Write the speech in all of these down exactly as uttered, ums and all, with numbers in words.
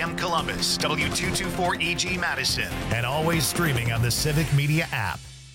M Columbus, W two twenty-four E G Madison, and always streaming on the Civic Media app.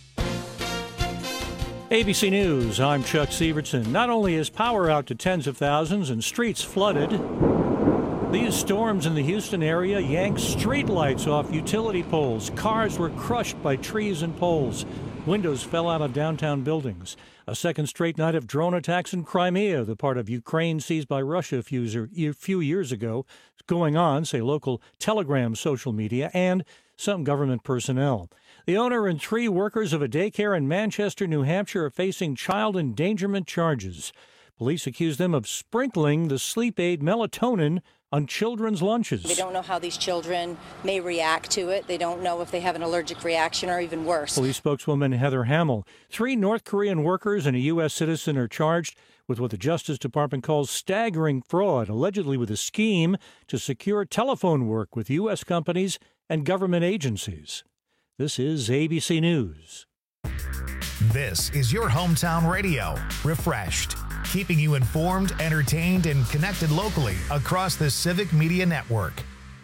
A B C News, I'm Chuck Sievertson. Not only is power out to tens of thousands and streets flooded, these storms in the Houston area yanked streetlights off utility poles. Cars were crushed by trees and poles. Windows fell out of downtown buildings. A second straight night of drone attacks in Crimea, the part of Ukraine seized by Russia a few, a few years ago, is going on, say local Telegram social media and some government personnel. The owner and three workers of a daycare in Manchester, New Hampshire, are facing child endangerment charges. Police accuse them of sprinkling the sleep aid melatonin on children's lunches. They don't know how these children may react to it. They don't know if they have an allergic reaction or even worse. Police spokeswoman Heather Hamill. Three North Korean workers and a U S citizen are charged with what the Justice Department calls staggering fraud, allegedly with a scheme to secure telephone work with U S companies and government agencies. This is A B C News. This is your hometown radio, refreshed, keeping you informed, entertained, and connected locally across the Civic Media Network.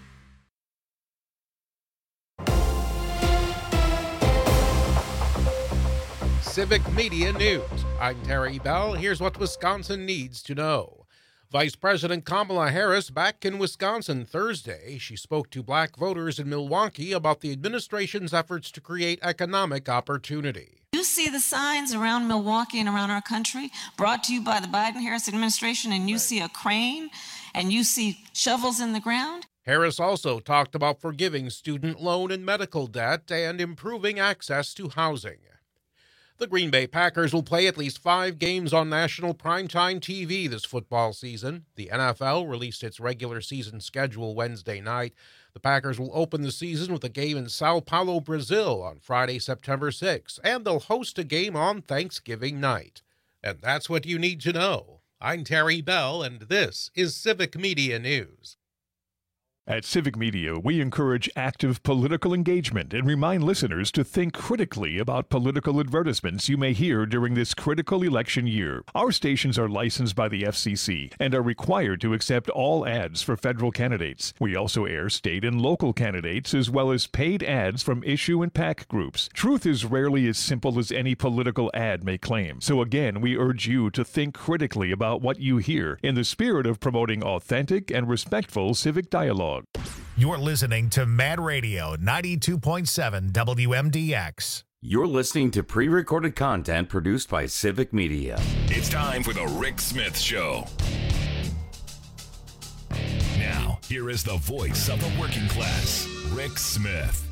Civic Media News. I'm Terry Bell. Here's what Wisconsin needs to know. Vice President Kamala Harris back in Wisconsin Thursday. She spoke to black voters in Milwaukee about the administration's efforts to create economic opportunity. You see the signs around Milwaukee and around our country brought to you by the Biden-Harris administration, and you see a crane and you see shovels in the ground. Harris also talked about forgiving student loan and medical debt and improving access to housing. The Green Bay Packers will play at least five games on national primetime T V this football season. The N F L released its regular season schedule Wednesday night. The Packers will open the season with a game in Sao Paulo, Brazil on Friday, September sixth, and they'll host a game on Thanksgiving night. And that's what you need to know. I'm Terry Bell, and this is Civic Media News. At Civic Media, we encourage active political engagement and remind listeners to think critically about political advertisements you may hear during this critical election year. Our stations are licensed by the F C C and are required to accept all ads for federal candidates. We also air state and local candidates as well as paid ads from issue and PAC groups. Truth is rarely as simple as any political ad may claim. So again, we urge you to think critically about what you hear in the spirit of promoting authentic and respectful civic dialogue. You're listening to Mad Radio ninety-two point seven W M D X. You're listening to pre-recorded content produced by Civic Media. It's time for the Rick Smith Show. Now, here is the voice of the working class, Rick Smith.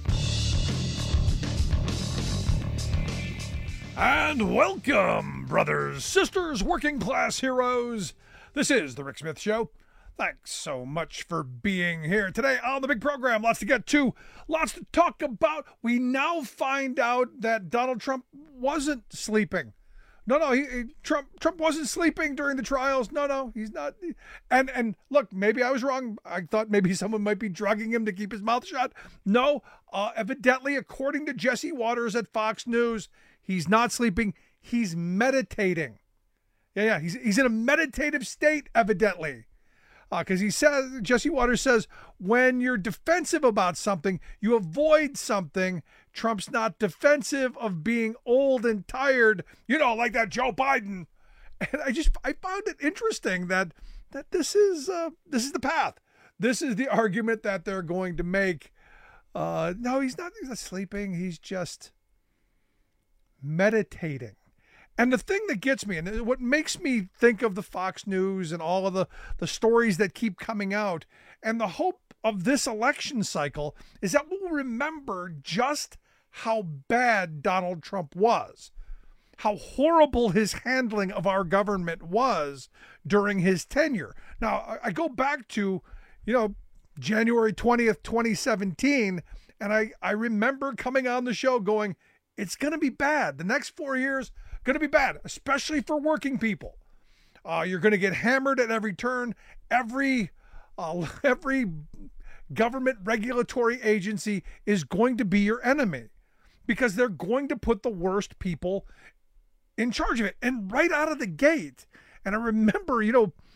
And welcome, brothers, sisters, working class heroes. This is the Rick Smith Show. Thanks so much for being here today on the big program. Lots to get to, lots to talk about. We now find out that Donald Trump wasn't sleeping. No, no, he, he, Trump Trump wasn't sleeping during the trials. No, no, he's not. And and look, maybe I was wrong. I thought maybe someone might be drugging him to keep his mouth shut. No, uh, evidently, according to Jesse Waters at Fox News, he's not sleeping. He's meditating. Yeah, yeah, he's he's in a meditative state, evidently. Because uh, he says, Jesse Waters says, when you're defensive about something, you avoid something. Trump's not defensive of being old and tired, you know, like that Joe Biden. And I just, I found it interesting that that this is uh, this is the path. This is the argument that they're going to make. Uh, no, he's not, he's not sleeping. He's just meditating. And the thing that gets me, and what makes me think of the Fox News and all of the, the stories that keep coming out, and the hope of this election cycle is that we'll remember just how bad Donald Trump was, how horrible his handling of our government was during his tenure. Now, I go back to, you know, January twentieth, twenty seventeen, and I, I remember coming on the show going, it's going to be bad. The next four years, going to be bad, especially for working people. Uh, you're going to get hammered at every turn. Every uh, every government regulatory agency is going to be your enemy because they're going to put the worst people in charge of it. And right out of the gate, and I remember, you know,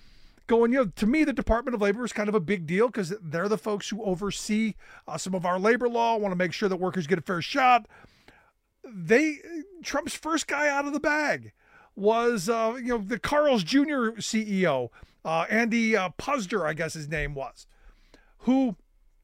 going, you know, to me, the Department of Labor is kind of a big deal because they're the folks who oversee uh, some of our labor law, want to make sure that workers get a fair shot. They, Trump's first guy out of the bag was, uh, you know, the Carl's Junior C E O, uh, Andy uh, Puzder, I guess his name was, who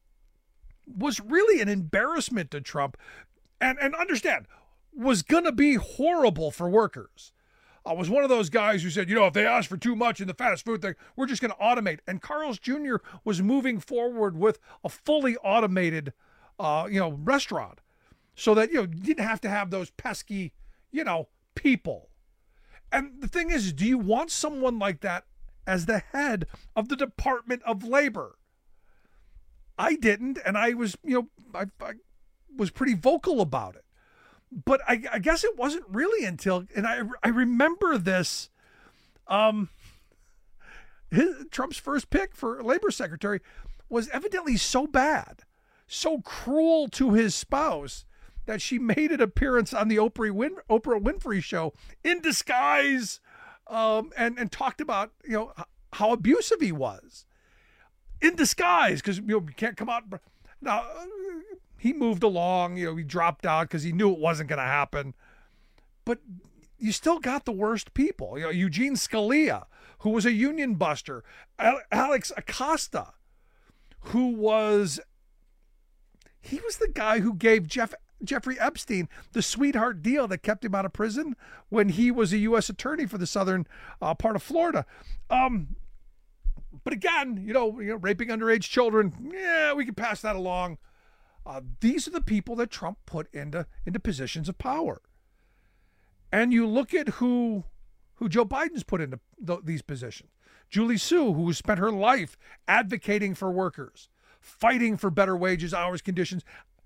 was really an embarrassment to Trump, and, and understand, was going to be horrible for workers. I was one of those guys who said, you know, if they ask for too much in the fast food thing, we're just going to automate. And Carl's Junior was moving forward with a fully automated, uh, you know, restaurant so that, you know, you didn't have to have those pesky, you know, people. And the thing is, do you want someone like that as the head of the Department of Labor? I didn't, and I was, you know, I, I was pretty vocal about it. But I, I guess it wasn't really until, and I I remember this, um, his, Trump's first pick for labor secretary was evidently so bad, so cruel to his spouse, that she made an appearance on the Oprah, Win, Oprah Winfrey show in disguise, um, and, and talked about, you know, how abusive he was. In disguise, because, you know, you can't come out. Now, he moved along, you know, he dropped out because he knew it wasn't going to happen. But you still got the worst people. You know, Eugene Scalia, who was a union buster. Alex Acosta, who was, he was the guy who gave Jeff Jeffrey Epstein the sweetheart deal that kept him out of prison when he was a U S attorney for the southern uh, part of Florida. Um, but again, you know, you know, raping underage children, yeah, we can pass that along. Uh, these are the people that Trump put into into positions of power. And you look at who who Joe Biden's put into th- these positions. Julie Su, who spent her life advocating for workers, fighting for better wages, hours, conditions,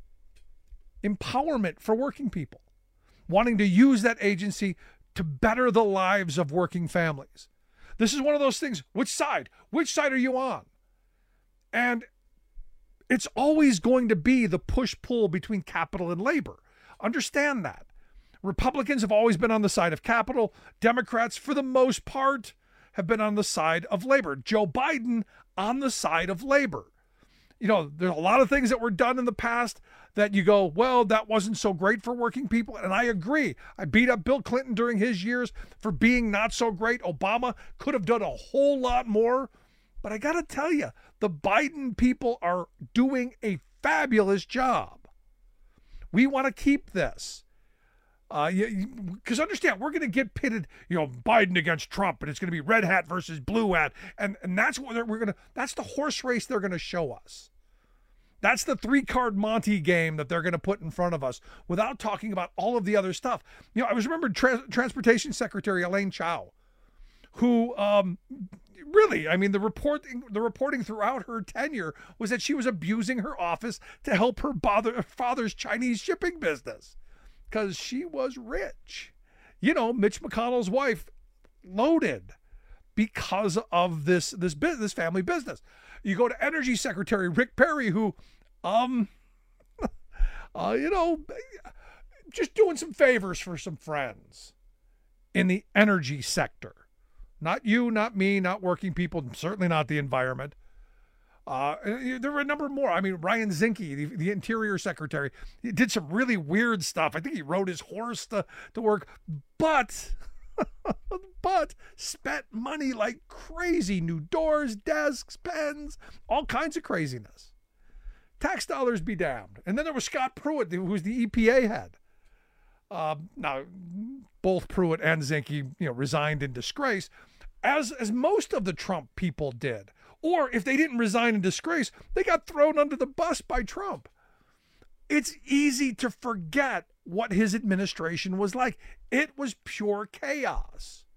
empowerment for working people, wanting to use that agency to better the lives of working families. This is one of those things. Which side? Which side are you on? And it's always going to be the push-pull between capital and labor. Understand that. Republicans have always been on the side of capital. Democrats, for the most part, have been on the side of labor. Joe Biden on the side of labor. You know, there's a lot of things that were done in the past that you go, well, that wasn't so great for working people. And I agree. I beat up Bill Clinton during his years for being not so great. Obama could have done a whole lot more. But I got to tell you, the Biden people are doing a fabulous job. We want to keep this. Uh, because understand, we're going to get pitted, you know, Biden against Trump, and it's going to be red hat versus blue hat, and and that's what we're going to. That's the horse race they're going to show us. That's the three-card Monte game that they're going to put in front of us, without talking about all of the other stuff. You know, I was remembered tra- Transportation Secretary Elaine Chao, who um, really, I mean, the reporting the reporting throughout her tenure was that she was abusing her office to help her bother, father's Chinese shipping business. Because she was rich. You know, Mitch McConnell's wife loaded because of this this business, family business. You go to Energy Secretary Rick Perry, who, um, uh, you know, just doing some favors for some friends in the energy sector. Not you, not me, not working people, certainly not the environment. Uh, there were a number more. I mean, Ryan Zinke, the, the Interior Secretary, he did some really weird stuff. I think he rode his horse to, to work, but, but spent money like crazy. New doors, desks, pens, all kinds of craziness. Tax dollars be damned. And then there was Scott Pruitt, who was the E P A head. Uh, now, both Pruitt and Zinke, you know, resigned in disgrace, as as most of the Trump people did. Or if they didn't resign in disgrace, they got thrown under the bus by Trump. It's easy to forget what his administration was like. It was pure chaos.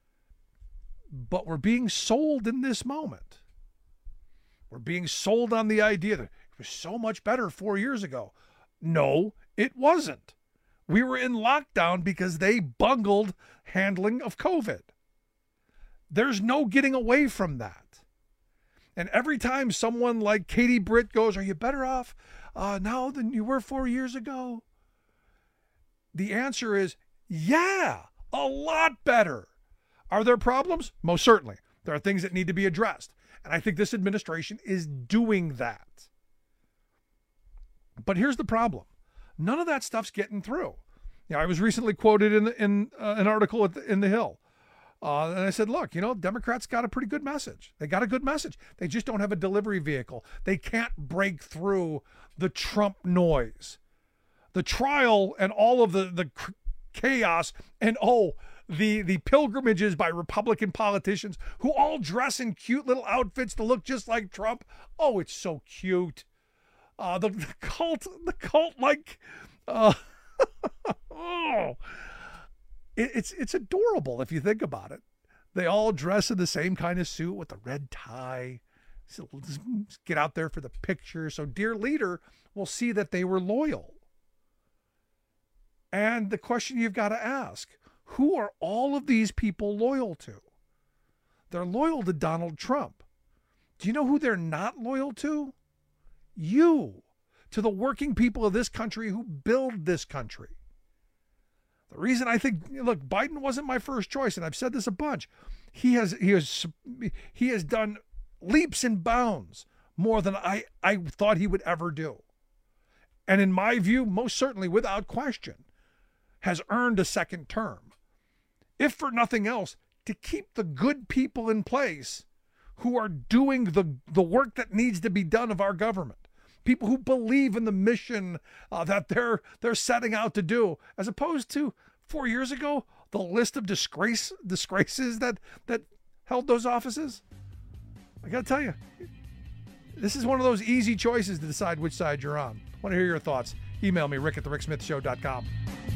But we're being sold in this moment. We're being sold on the idea that it was so much better four years ago. No, it wasn't. We were in lockdown because they bungled handling of COVID. There's no getting away from that. And every time someone like Katie Britt goes, are you better off uh, now than you were four years ago? The answer is, yeah, a lot better. Are there problems? Most certainly. There are things that need to be addressed. And I think this administration is doing that. But here's the problem. None of that stuff's getting through. You know, I was recently quoted in in uh, an article at the, in The Hill. Uh, and I said, look, you know, Democrats got a pretty good message. They got a good message. They just don't have a delivery vehicle. They can't break through the Trump noise. The trial and all of the, the chaos and, oh, the, the pilgrimages by Republican politicians who all dress in cute little outfits to look just like Trump. Oh, it's so cute. Uh, the, the cult, the cult like, uh, oh, it, it's it's adorable if you think about it. They all dress in the same kind of suit with the red tie. So let's get out there for the picture. So dear leader will see that they were loyal. And the question you've got to ask, who are all of these people loyal to? They're loyal to Donald Trump. Do you know who they're not loyal to? You, to the working people of this country who build this country. The reason I think, look, Biden wasn't my first choice, and I've said this a bunch. He has he has he has done leaps and bounds more than I, I thought he would ever do. And in my view, most certainly, without question, has earned a second term. If for nothing else, to keep the good people in place who are doing the, the work that needs to be done of our government. People who believe in the mission uh, that they're they're setting out to do, as opposed to four years ago, the list of disgrace disgraces that that held those offices. I got to tell you, this is one of those easy choices to decide which side you're on. I want to hear your thoughts. Email me, rick at the rick smith show dot com.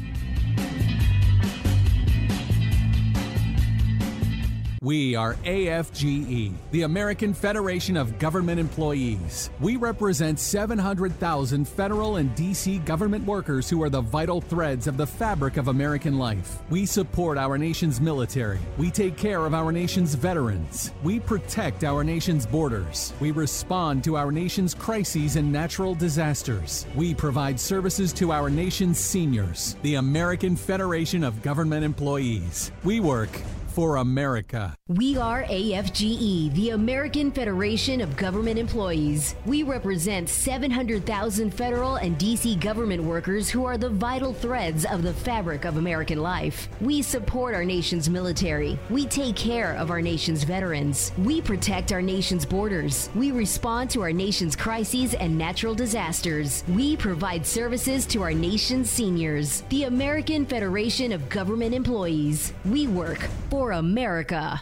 We are A F G E, the American Federation of Government Employees. We represent seven hundred thousand federal and D C government workers who are the vital threads of the fabric of American life. We support our nation's military. We take care of our nation's veterans. We protect our nation's borders. We respond to our nation's crises and natural disasters. We provide services to our nation's seniors. The American Federation of Government Employees. We work for America. We are A F G E, the American Federation of Government Employees. We represent seven hundred thousand federal and D C government workers who are the vital threads of the fabric of American life. We support our nation's military. We take care of our nation's veterans. We protect our nation's borders. We respond to our nation's crises and natural disasters. We provide services to our nation's seniors. The American Federation of Government Employees. We work for America.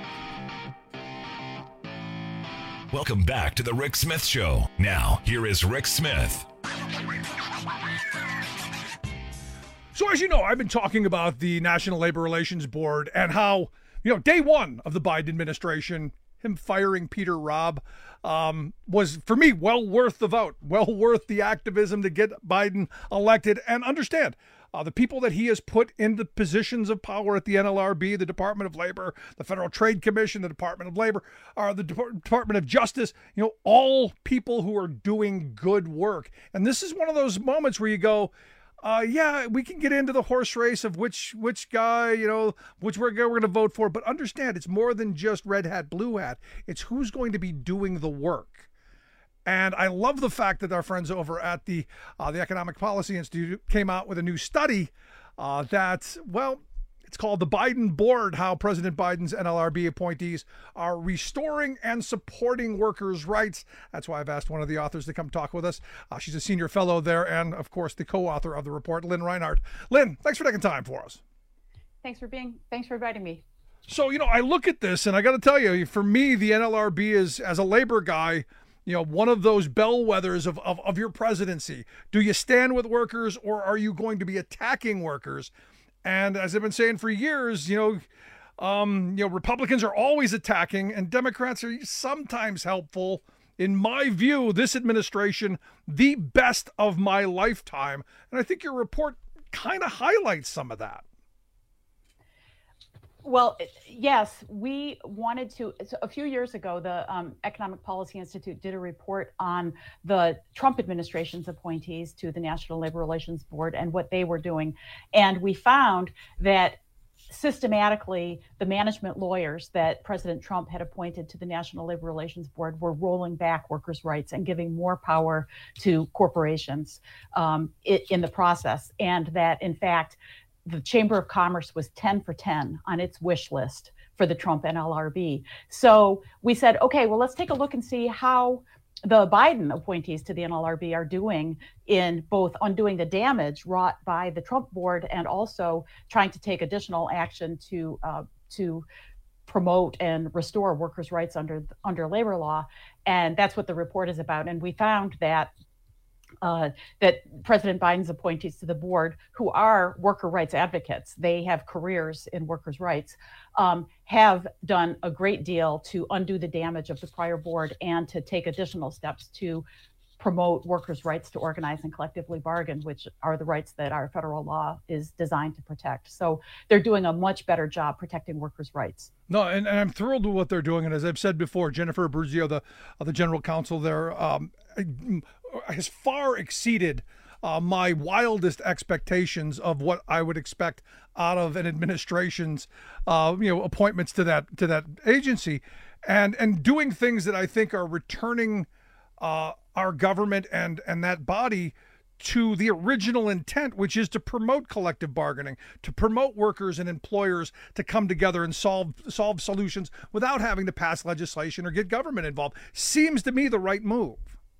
Welcome back to the Rick Smith Show. Now, here is Rick Smith. So as you know, I've been talking about the National Labor Relations Board and how, you know, day one of the Biden administration, him firing Peter Robb, um, was, for me, well worth the vote, well worth the activism to get Biden elected. And understand, Uh, the people that he has put in the positions of power at the N L R B, the Department of Labor, the Federal Trade Commission, the Department of Labor, uh, the Dep- Department of Justice, you know, all people who are doing good work. And this is one of those moments where you go, uh, yeah, we can get into the horse race of which which guy, you know, which we're, we're going to vote for. But understand, it's more than just red hat, blue hat. It's who's going to be doing the work. And I love the fact that our friends over at the uh, the Economic Policy Institute came out with a new study uh, that, well, it's called the Biden Board, how President Biden's N L R B appointees are restoring and supporting workers' rights. That's why I've asked one of the authors to come talk with us. Uh, she's a senior fellow there and, of course, the co-author of the report, Lynn Reinhardt. Lynn, thanks for taking time for us. Thanks for being, thanks for inviting me. So, you know, I look at this and I got to tell you, for me, the N L R B is, as a labor guy, you know, one of those bellwethers of, of, of your presidency. Do you stand with workers or are you going to be attacking workers? And as I've been saying for years, you know, um, you know, Republicans are always attacking and Democrats are sometimes helpful. In my view, this administration, the best of my lifetime. And I think your report kind of highlights some of that. Well, yes, we wanted to. So a few years ago, the um, Economic Policy Institute did a report on the Trump administration's appointees to the National Labor Relations Board and what they were doing. And we found that systematically, the management lawyers that President Trump had appointed to the National Labor Relations Board were rolling back workers' rights and giving more power to corporations um, in the process. And that, in fact, the Chamber of Commerce was ten for ten on its wish list for the Trump N L R B. So we said, okay, well, let's take a look and see how the Biden appointees to the N L R B are doing in both undoing the damage wrought by the Trump board and also trying to take additional action to uh, to promote and restore workers' rights under under labor law. And that's what the report is about. And we found that uh, that President Biden's appointees to the board, who are worker rights advocates, they have careers in workers' rights, um, have done a great deal to undo the damage of the prior board and to take additional steps to promote workers' rights to organize and collectively bargain, which are the rights that our federal law is designed to protect. So they're doing a much better job protecting workers' rights. No, and, and I'm thrilled with what they're doing. And as I've said before, Jennifer Abruzzo, the uh, the general counsel there, um, has far exceeded uh, my wildest expectations of what I would expect out of an administration's, uh, you know, appointments to that to that agency, and and doing things that I think are returning uh, our government and and that body to the original intent, which is to promote collective bargaining, to promote workers and employers to come together and solve solve solutions without having to pass legislation or get government involved. Seems to me the right move.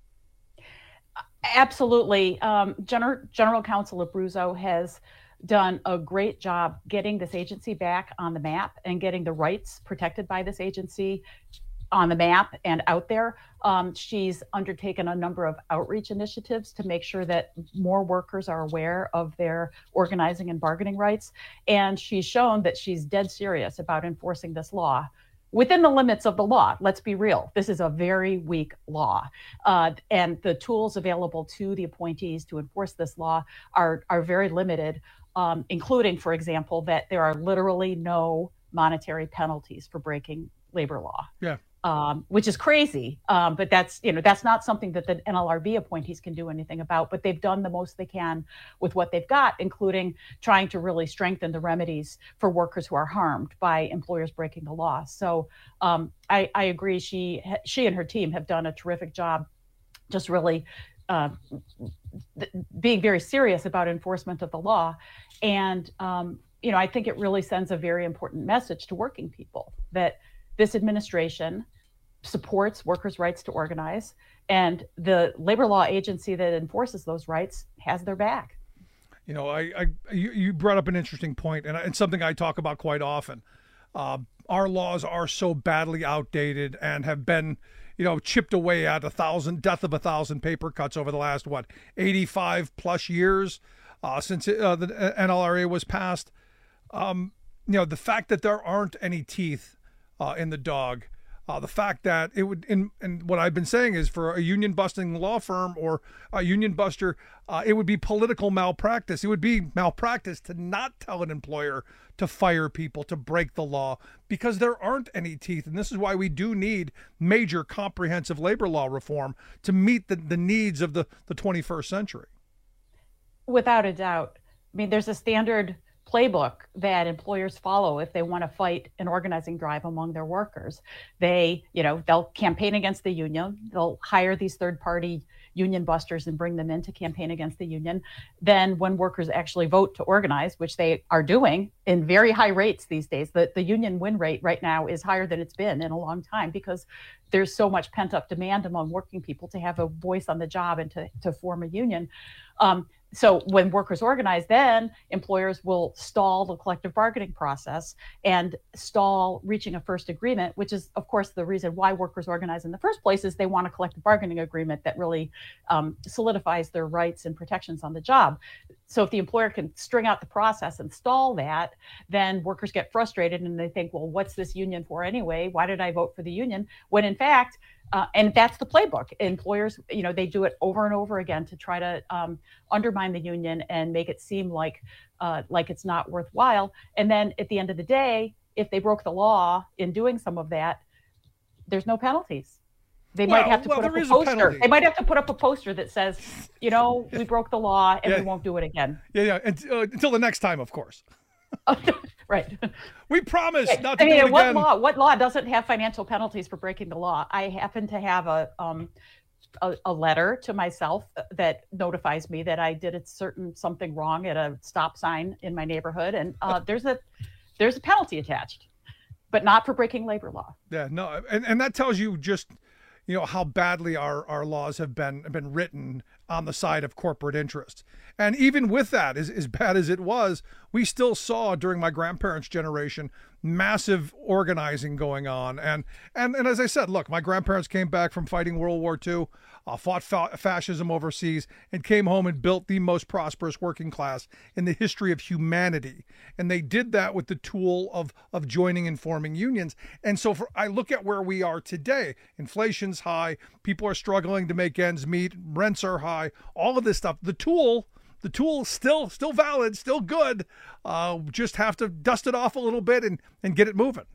Absolutely. Um, General, General Counsel Abruzzo has done a great job getting this agency back on the map and getting the rights protected by this agency on the map and out there. Um, she's undertaken a number of outreach initiatives to make sure that more workers are aware of their organizing and bargaining rights. And she's shown that she's dead serious about enforcing this law within the limits of the law. Let's be real. This is a very weak law. Uh, and the tools available to the appointees to enforce this law are, are very limited, um, including, for example, that there are literally no monetary penalties for breaking labor law. Yeah. Um, which is crazy, um, but that's you know that's not something that the N L R B appointees can do anything about. But they've done the most they can with what they've got, including trying to really strengthen the remedies for workers who are harmed by employers breaking the law. So um, I, I agree. She she and her team have done a terrific job, just really uh, th- being very serious about enforcement of the law. And um, you know I think it really sends a very important message to working people that this administration supports workers' rights to organize, and the labor law agency that enforces those rights has their back. You know, I, I you, you brought up an interesting point, and it's something I talk about quite often. Uh, our laws are so badly outdated and have been, you know, chipped away at a thousand, death of a thousand paper cuts over the last, what, eighty-five plus years uh, since it, uh, the N L R A was passed. Um, you know, the fact that there aren't any teeth uh, in the dog, Uh, the fact that it would, in, and what I've been saying is for a union busting law firm or a union buster, uh, it would be political malpractice. It would be malpractice to not tell an employer to fire people, to break the law, because there aren't any teeth. And this is why we do need major comprehensive labor law reform to meet the, the needs of the, the twenty-first century. Without a doubt. I mean, there's a standard playbook that employers follow if they want to fight an organizing drive among their workers. They, you know, they'll campaign against the union. They'll hire these third-party union busters and bring them in to campaign against the union. Then when workers actually vote to organize, which they are doing in very high rates these days, the, the union win rate right now is higher than it's been in a long time because there's so much pent-up demand among working people to have a voice on the job and to, to form a union. Um, So when workers organize, then employers will stall the collective bargaining process and stall reaching a first agreement, which is, of course, the reason why workers organize in the first place is they want a collective bargaining agreement that really um, solidifies their rights and protections on the job. So if the employer can string out the process and stall that, then workers get frustrated and they think, well, what's this union for anyway? Why did I vote for the union? When in fact, Uh, and that's the playbook. Employers, you know, they do it over and over again to try to um, undermine the union and make it seem like uh, like it's not worthwhile. And then at the end of the day, if they broke the law in doing some of that, there's no penalties. They well, might have to well, put up a poster. A they might have to put up a poster that says, you know, we broke the law and yeah. we won't do it again. Yeah, yeah. And, uh, until the next time, of course. Right. We promise right. not to I do mean, it what again. law? What law doesn't have financial penalties for breaking the law? I happen to have a um, a, a letter to myself that notifies me that I did a certain something wrong at a stop sign in my neighborhood, and uh, there's a there's a penalty attached, but not for breaking labor law. Yeah, no, and, and that tells you just, you know, how badly our, our laws have been have been written on the side of corporate interests. And even with that, as, as bad as it was, we still saw during my grandparents' generation massive organizing going on. And and and as I said, look, my grandparents came back from fighting World War Two, uh, fought fa- fascism overseas, and came home and built the most prosperous working class in the history of humanity. And they did that with the tool of of joining and forming unions. And so for, I look at where we are today. Inflation's high. People are struggling to make ends meet. Rents are high. All of this stuff. The tool... The tool's still still valid, still good. Uh, just have to dust it off a little bit and, and get it moving.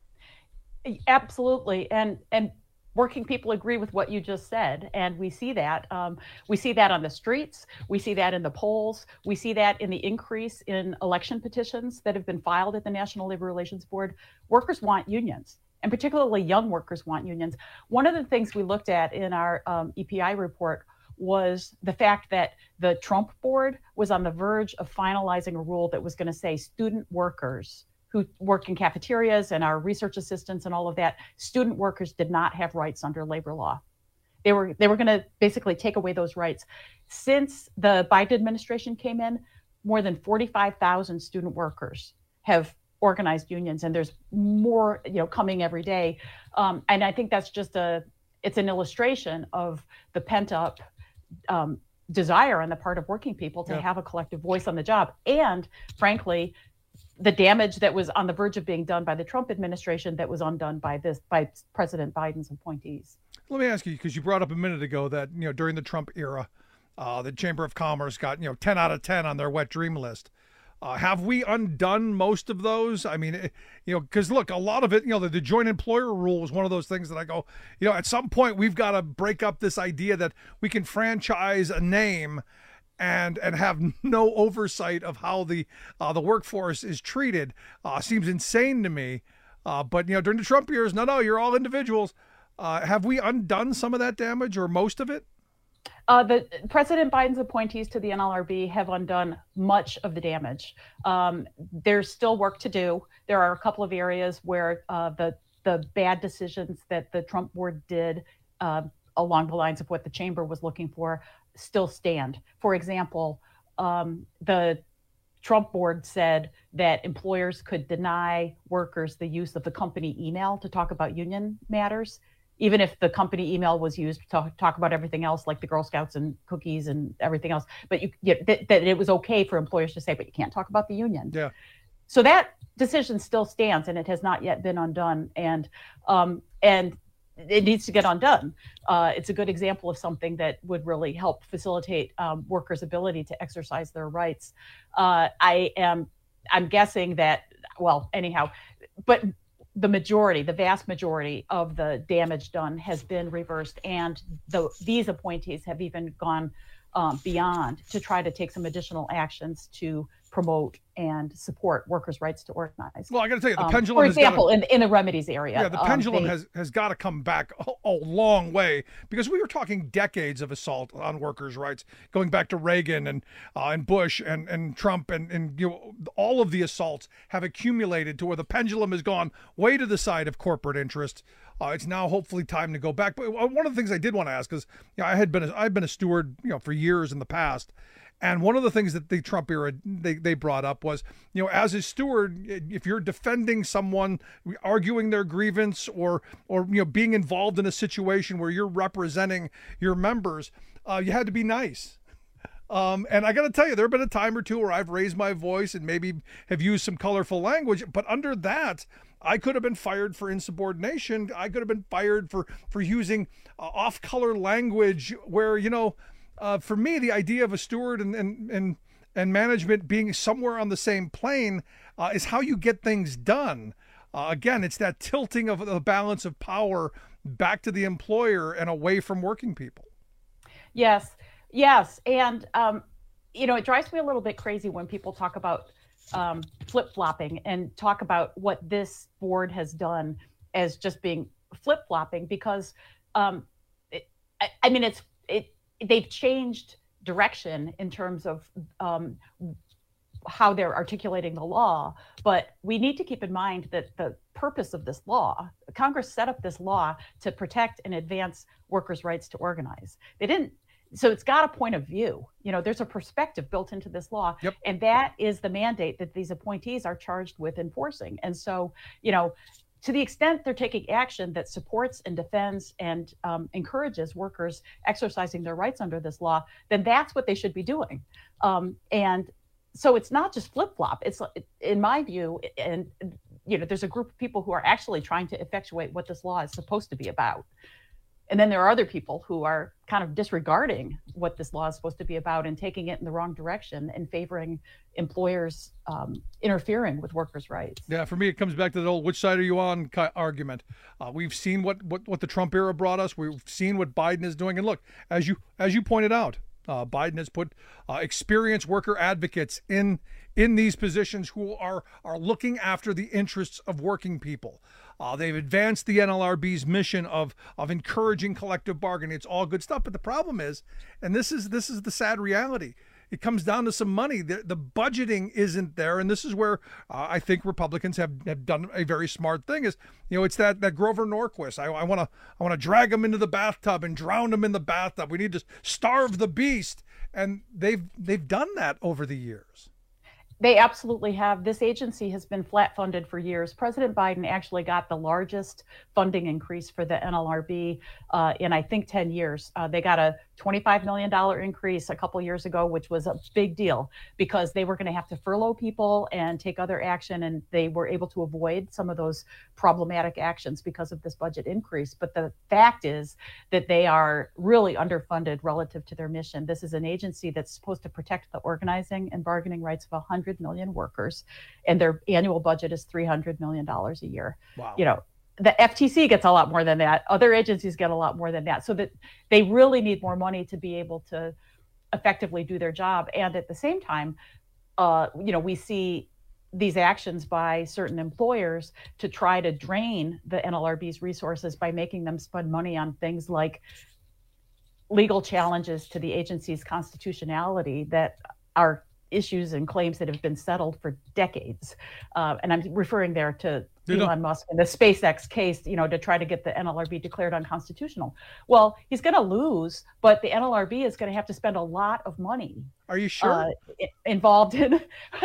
Absolutely, and and working people agree with what you just said, and we see that. Um, we see that on the streets. We see that in the polls. We see that in the increase in election petitions that have been filed at the National Labor Relations Board. Workers want unions, and particularly young workers want unions. One of the things we looked at in our um, E P I report was the fact that the Trump board was on the verge of finalizing a rule that was going to say student workers who work in cafeterias and are research assistants and all of that, student workers did not have rights under labor law. They were they were going to basically take away those rights. Since the Biden administration came in, more than forty-five thousand student workers have organized unions, and there's more, you know, coming every day. Um, and I think that's just a it's an illustration of the pent up Um, desire on the part of working people to Yeah. have a collective voice on the job. And frankly, the damage that was on the verge of being done by the Trump administration that was undone by this, by President Biden's appointees. Let me ask you, because you brought up a minute ago that, you know, during the Trump era, uh, the Chamber of Commerce got, you know, ten out of ten on their wet dream list. Uh, have we undone most of those? I mean, you know, because look, a lot of it, you know, the, the joint employer rule was one of those things that I go, you know, at some point we've got to break up this idea that we can franchise a name and and have no oversight of how the uh, the workforce is treated. Uh, seems insane to me. Uh, but, you know, during the Trump years, no, no, you're all individuals. Uh, have we undone some of that damage or most of it? Uh, the President Biden's appointees to the N L R B have undone much of the damage. Um, there's still work to do. There are a couple of areas where uh, the the bad decisions that the Trump board did uh, along the lines of what the chamber was looking for still stand. For example, um, the Trump board said that employers could deny workers the use of the company email to talk about union matters, even if the company email was used to talk, talk about everything else, like the Girl Scouts and cookies and everything else. But you, you that, that it was okay for employers to say, but you can't talk about the union. Yeah. So that decision still stands, and it has not yet been undone. And um, and it needs to get undone. Uh, it's a good example of something that would really help facilitate um, workers' ability to exercise their rights. Uh, I am, I'm guessing that, well, anyhow, but the majority, the vast majority of the damage done has been reversed, and the, these appointees have even gone um, beyond to try to take some additional actions to promote and support workers' rights to organize. Well, I got to tell you, the um, pendulum. For has example, gotta, in in the remedies area. Yeah, the um, pendulum they, has has got to come back a, a long way, because we were talking decades of assault on workers' rights, going back to Reagan and uh, and Bush and and Trump and and you know, all of the assaults have accumulated to where the pendulum has gone way to the side of corporate interest. Uh, it's now hopefully time to go back. But one of the things I did want to ask is, you know, I had been a, I've been a steward, you know, for years in the past. And one of the things that the Trump era they, they brought up was, you know, as a steward, if you're defending someone, arguing their grievance, or or you know being involved in a situation where you're representing your members, uh, you had to be nice. Um, and I got to tell you, there have been a time or two where I've raised my voice and maybe have used some colorful language, but under that, I could have been fired for insubordination. I could have been fired for for using uh, off-color language where, you know. Uh, for me, the idea of a steward and and and, and management being somewhere on the same plane uh, is how you get things done. Uh, again, it's that tilting of the balance of power back to the employer and away from working people. Yes, yes, and um, you know, it drives me a little bit crazy when people talk about um, flip-flopping and talk about what this board has done as just being flip-flopping, because um, it, I, I mean, it's it they've changed direction in terms of um, how they're articulating the law. But we need to keep in mind that the purpose of this law, Congress set up this law to protect and advance workers' rights to organize. They didn't. So it's got a point of view. You know, there's a perspective built into this law, yep. and that is the mandate that these appointees are charged with enforcing. And so, you know, to the extent they're taking action that supports and defends and um, encourages workers exercising their rights under this law, then that's what they should be doing. Um, and so it's not just flip-flop. It's, in my view, and, you know, there's a group of people who are actually trying to effectuate what this law is supposed to be about. And then there are other people who are kind of disregarding what this law is supposed to be about and taking it in the wrong direction and favoring employers um, interfering with workers' rights. Yeah, for me, it comes back to the old "which side are you on" argument. Uh, we've seen what, what what the Trump era brought us. We've seen what Biden is doing. And look, as you as you pointed out, uh, Biden has put uh, experienced worker advocates in in these positions who are are looking after the interests of working people. Uh, they've advanced the N L R B's mission of of encouraging collective bargaining. It's all good stuff, but the problem is, and this is this is the sad reality, it comes down to some money. The, the budgeting isn't there, and this is where uh, I think Republicans have, have done a very smart thing. Is you know it's that that Grover Norquist. I want to I want to drag him into the bathtub and drown him in the bathtub. We need to starve the beast, and they've they've done that over the years. They absolutely have. This agency has been flat funded for years. President Biden actually got the largest funding increase for the N L R B uh, in, I think, ten years. Uh, they got a twenty-five million dollars increase a couple years ago, which was a big deal because they were going to have to furlough people and take other action, and they were able to avoid some of those problematic actions because of this budget increase. But the fact is that they are really underfunded relative to their mission. This is an agency that's supposed to protect the organizing and bargaining rights of one hundred million workers, and their annual budget is three hundred million dollars a year. Wow. You know, the F T C gets a lot more than that. Other agencies get a lot more than that. So that they really need more money to be able to effectively do their job. And at the same time, uh, you know, we see these actions by certain employers to try to drain the N L R B's resources by making them spend money on things like legal challenges to the agency's constitutionality that are issues and claims that have been settled for decades. Uh, and I'm referring there to you Elon know. Musk and the SpaceX case, you know, to try to get the N L R B declared unconstitutional. Well, he's going to lose, but the N L R B is going to have to spend a lot of money. Are you sure? Uh, involved in,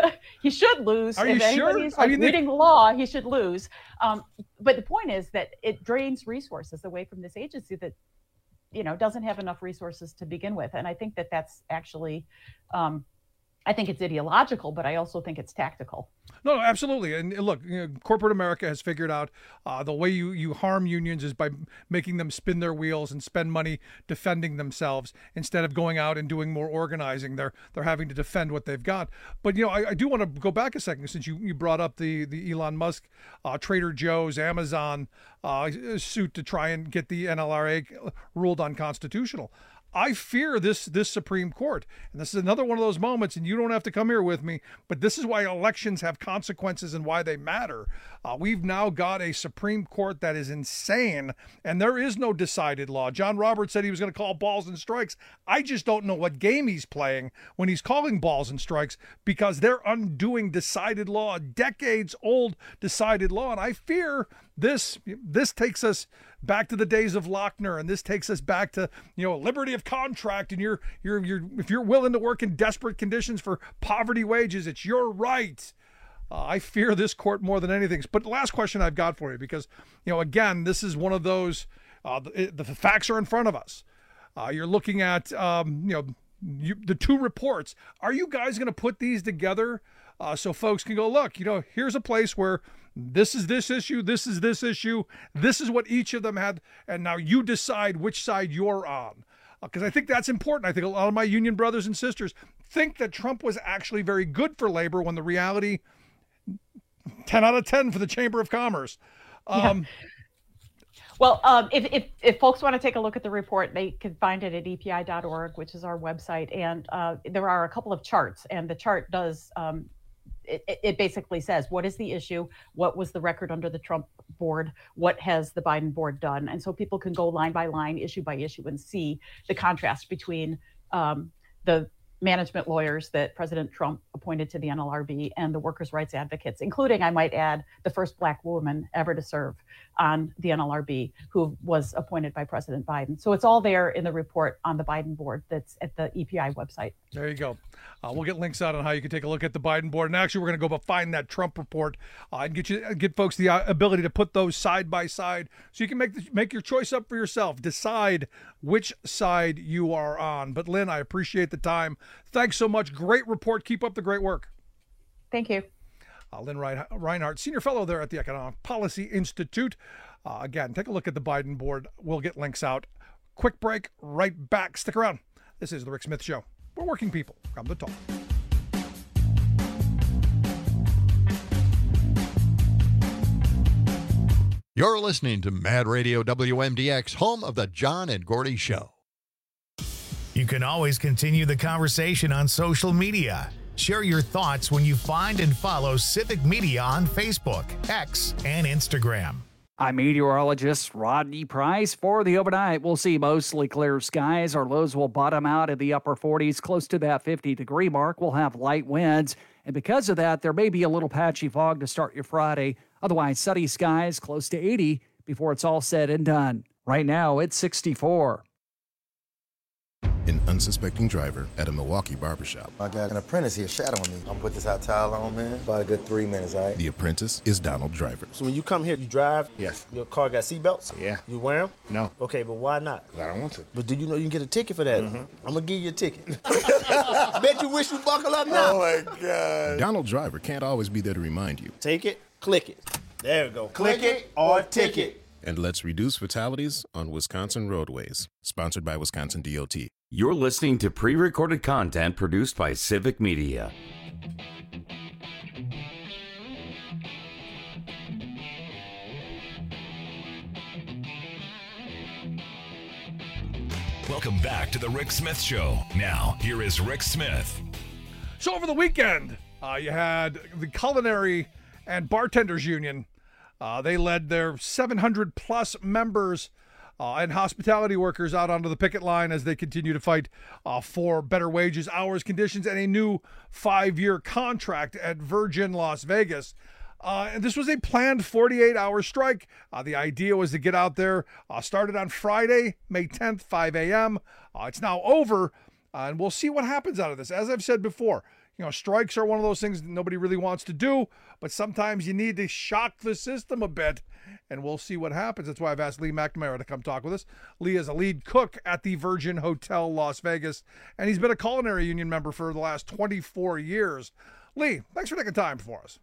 he should lose. Are if you sure? anybody's like, reading they... the law, he should lose. Um, but the point is that it drains resources away from this agency that, you know, doesn't have enough resources to begin with. And I think that that's actually, um, I think it's ideological, but I also think it's tactical. No, no, absolutely. And look, you know, corporate America has figured out uh, the way you, you harm unions is by making them spin their wheels and spend money defending themselves instead of going out and doing more organizing. They're they're having to defend what they've got. But, you know, I, I do want to go back a second since you, you brought up the, the Elon Musk, uh, Trader Joe's, Amazon uh, suit to try and get the N L R A ruled unconstitutional. I fear this this Supreme Court, and this is another one of those moments, and you don't have to come here with me, but this is why elections have consequences and why they matter. Uh, we've now got a Supreme Court that is insane, and there is no decided law. John Roberts said he was going to call balls and strikes. I just don't know what game he's playing when he's calling balls and strikes, because they're undoing decided law, decades old decided law, and I fear this this takes us back to the days of Lochner, and this takes us back to, you know, liberty of contract, and you're you're you're if you're willing to work in desperate conditions for poverty wages, it's your right. Uh, I fear this court more than anything. But the last question I've got for you, because, you know, again, this is one of those, uh, the, the facts are in front of us. Uh, you're looking at, um, you know, you, the two reports. Are you guys going to put these together uh, so folks can go, look, you know, here's a place where this is this issue, this is this issue, this is what each of them had, and now you decide which side you're on. Because uh, I think that's important. I think a lot of my union brothers and sisters think that Trump was actually very good for labor when the reality, ten out of ten for the Chamber of Commerce. Um, yeah. Well, um, if, if, if folks want to take a look at the report, they can find it at E P I dot org, which is our website. And uh, there are a couple of charts, and the chart does um, it, it basically says, what is the issue? What was the record under the Trump board? What has the Biden board done? And so people can go line by line, issue by issue, and see the contrast between um, the management lawyers that President Trump appointed to the N L R B and the workers' rights advocates, including, I might add, the first Black woman ever to serve on the N L R B, who was appointed by President Biden. So it's all there in the report on the Biden board that's at the E P I website. There you go. Uh, we'll get links out on how you can take a look at the Biden board. And actually, we're going to go find that Trump report uh, and get you get folks the uh, ability to put those side by side so you can make the, make your choice up for yourself. Decide which side you are on. But Lynn, I appreciate the time. Thanks so much. Great report. Keep up the great work. Thank you. Uh, Lynn Reinhardt, Senior Fellow there at the Economic Policy Institute. Uh, again, take a look at the Biden board. We'll get links out. Quick break, right back. Stick around. This is The Rick Smith Show. We're working people. Come to talk. You're listening to Mad Radio W M D X, home of the John and Gordy Show. You can always continue the conversation on social media. Share your thoughts when you find and follow Civic Media on Facebook, X, and Instagram. I'm meteorologist Rodney Price. For the overnight, we'll see mostly clear skies. Our lows will bottom out in the upper forties, close to that fifty-degree mark. We'll have light winds, and because of that, there may be a little patchy fog to start your Friday. Otherwise, sunny skies close to eighty before it's all said and done. Right now, it's sixty-four. An unsuspecting driver at a Milwaukee barbershop. I got an apprentice here shadowing me. I'm gonna put this hot towel on, man. About a good three minutes, all right? The apprentice is Donald Driver. So when you come here, you drive? Yes. Your car got seatbelts? Yeah. You wear them? No. Okay, but why not? I don't want to. But do you know you can get a ticket for that? Mm-hmm. I'm gonna give you a ticket. Bet you wish you buckle up now. Oh my God. Donald Driver can't always be there to remind you. Take it, click it. There we go. Click it or ticket. And let's reduce fatalities on Wisconsin roadways. Sponsored by Wisconsin D O T. You're listening to pre-recorded content produced by Civic Media. Welcome back to the Rick Smith Show. Now, here is Rick Smith. So over the weekend, uh, you had the Culinary and Bartenders Union. Uh, they led their seven hundred plus members uh, and hospitality workers out onto the picket line as they continue to fight uh, for better wages, hours, conditions, and a new five-year contract at Virgin Las Vegas. Uh, and this was a planned forty-eight hour strike. Uh, the idea was to get out there. Uh, started on Friday, May tenth, five a.m. Uh, it's now over, uh, and we'll see what happens out of this. As I've said before, you know, strikes are one of those things that nobody really wants to do, but sometimes you need to shock the system a bit, and we'll see what happens. That's why I've asked Lee McNamara to come talk with us. Lee is a lead cook at the Virgin Hotel Las Vegas, and he's been a culinary union member for the last twenty-four years. Lee, thanks for taking time for us.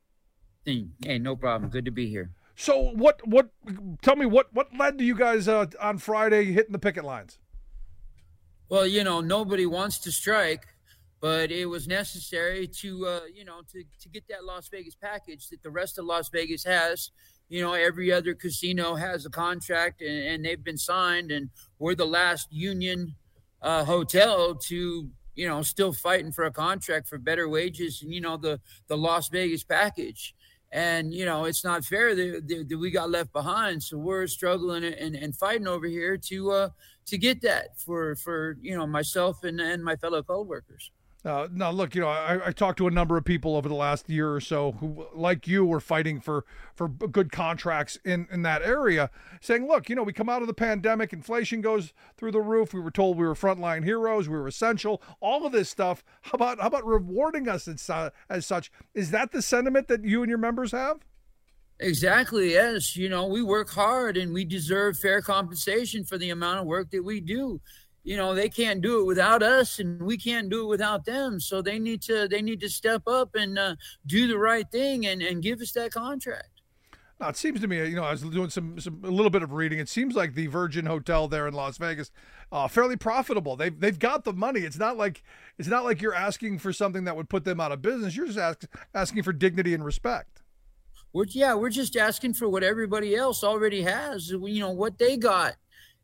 Hey, no problem. Good to be here. So what, what, tell me what, what led to you guys uh, on Friday hitting the picket lines? Well, you know, nobody wants to strike, but it was necessary to, uh, you know, to, to get that Las Vegas package that the rest of Las Vegas has. You know, every other casino has a contract and, and they've been signed, and we're the last union uh, hotel to, you know, still fighting for a contract for better wages and, you know, the, the Las Vegas package. And, you know, it's not fair that, that, that we got left behind. So we're struggling and, and fighting over here to uh, to get that for, for you know, myself and, and my fellow coworkers. Uh, now, look, you know, I, I talked to a number of people over the last year or so who, like you, were fighting for, for good contracts in, in that area, saying, look, you know, we come out of the pandemic, inflation goes through the roof. We were told we were frontline heroes, we were essential, all of this stuff. How about how about rewarding us as, uh, as such? Is that the sentiment that you and your members have? Exactly, yes. You know, we work hard and we deserve fair compensation for the amount of work that we do. You know, they can't do it without us, and we can't do it without them. So they need to they need to step up and uh, do the right thing and, and give us that contract. Now, it seems to me, you know, I was doing some, some a little bit of reading. It seems like the Virgin Hotel there in Las Vegas, uh, fairly profitable. They've they've got the money. It's not like it's not like you're asking for something that would put them out of business. You're just ask, asking for dignity and respect. We're, yeah, we're just asking for what everybody else already has. You know, what they got.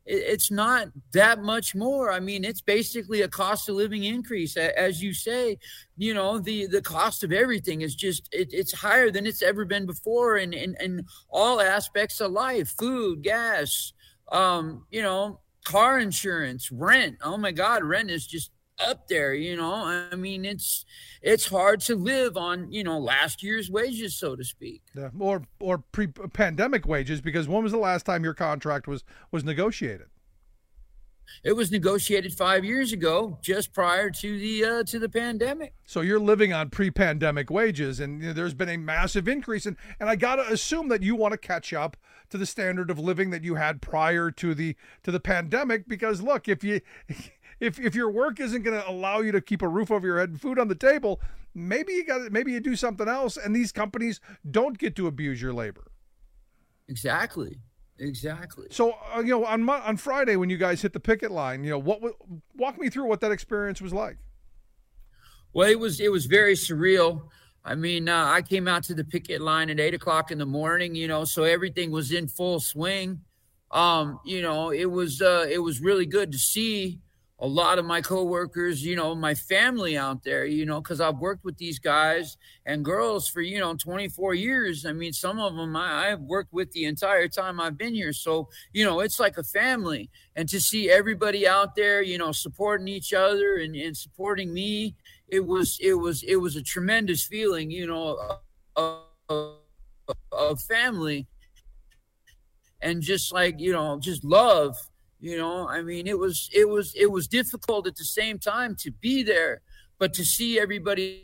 it's not that much more. I mean, it's basically a cost of living increase. As you say, you know, the, the cost of everything is just, it, it's higher than it's ever been before in, in, in all aspects of life, food, gas, um, you know, car insurance, rent. Oh my God, rent is just up there, you know. I mean, it's it's hard to live on, you know, last year's wages, so to speak. Yeah, or or pre-pandemic wages, because when was the last time your contract was was negotiated? It was negotiated five years ago, just prior to the uh, to the pandemic. So you're living on pre-pandemic wages, and you know, there's been a massive increase, and and I gotta assume that you want to catch up to the standard of living that you had prior to the to the pandemic. Because look, if you If if your work isn't going to allow you to keep a roof over your head and food on the table, maybe you got maybe you do something else, and these companies don't get to abuse your labor. Exactly, exactly. So uh, you know, on on Friday when you guys hit the picket line, you know, what walk me through what that experience was like. Well, it was it was very surreal. I mean, uh, I came out to the picket line at eight o'clock in the morning. You know, so everything was in full swing. Um, you know, it was uh, it was really good to see a lot of my coworkers, you know, my family out there, you know, because I've worked with these guys and girls for, you know, twenty-four years. I mean, some of them I, I've worked with the entire time I've been here. So, you know, it's like a family. And to see everybody out there, you know, supporting each other and, and supporting me, it was, it was, it was a tremendous feeling, you know, of, of, of family and just like, you know, just love. You know, I mean, it was it was it was difficult at the same time to be there, but to see everybody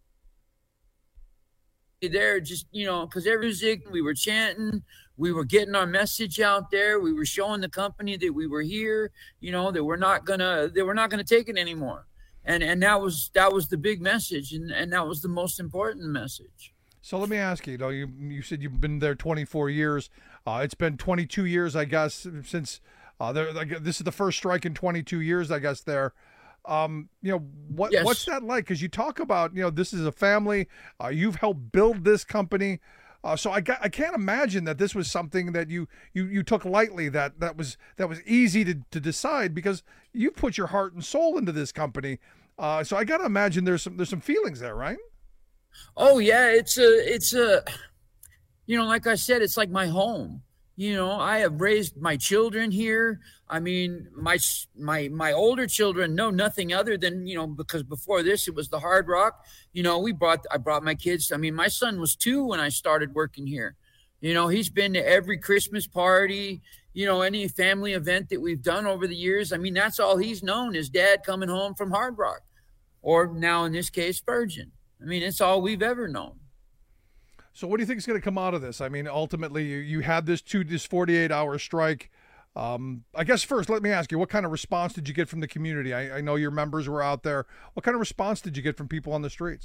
there, just, you know, because every music, we were chanting, we were getting our message out there, we were showing the company that we were here, you know, that we're not gonna that we're not gonna take it anymore, and and that was that was the big message, and and that was the most important message. So let me ask you, you know, you you said you've been there twenty-four years. Uh, it's been twenty-two years, I guess, since. Uh, there, this is the first strike in twenty-two years, I guess. There, um, you know, what Yes. what's that like? Because you talk about, you know, this is a family. Uh, you've helped build this company, uh, so I, got, I can't imagine that this was something that you you you took lightly. That that was that was easy to to decide, because you put your heart and soul into this company. Uh, so I got to imagine there's some there's some feelings there, right? Oh yeah, it's a it's a, you know, like I said, it's like my home. You know, I have raised my children here. I mean, my my my older children know nothing other than, you know, because before this, it was the Hard Rock. You know, we brought I brought my kids. I mean, my son was two when I started working here. You know, he's been to every Christmas party, you know, any family event that we've done over the years. I mean, that's all he's known is Dad coming home from Hard Rock, or now in this case, Virgin. I mean, it's all we've ever known. So what do you think is going to come out of this? I mean, ultimately, you, you had this two this forty-eight hour strike. Um, I guess first, let me ask you, what kind of response did you get from the community? I, I know your members were out there. What kind of response did you get from people on the streets?